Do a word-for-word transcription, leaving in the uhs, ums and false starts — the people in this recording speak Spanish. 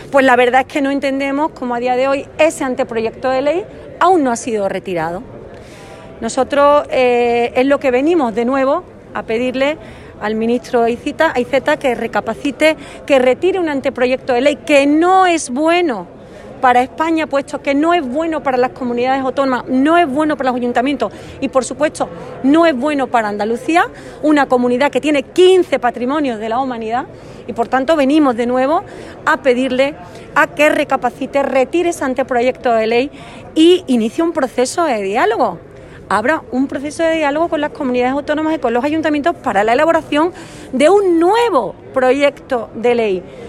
Pues la verdad es que no entendemos cómo a día de hoy ese anteproyecto de ley aún no ha sido retirado. Nosotros eh, es lo que venimos de nuevo a pedirle al ministro Aizeta que recapacite, que retire un anteproyecto de ley que no es bueno para España, puesto que no es bueno para las comunidades autónomas, no es bueno para los ayuntamientos y, por supuesto, no es bueno para Andalucía, una comunidad que tiene quince patrimonios de la humanidad y, por tanto, venimos de nuevo a pedirle a que recapacite, retire ese anteproyecto de ley y inicie un proceso de diálogo. Habrá un proceso de diálogo con las comunidades autónomas y con los ayuntamientos para la elaboración de un nuevo proyecto de ley.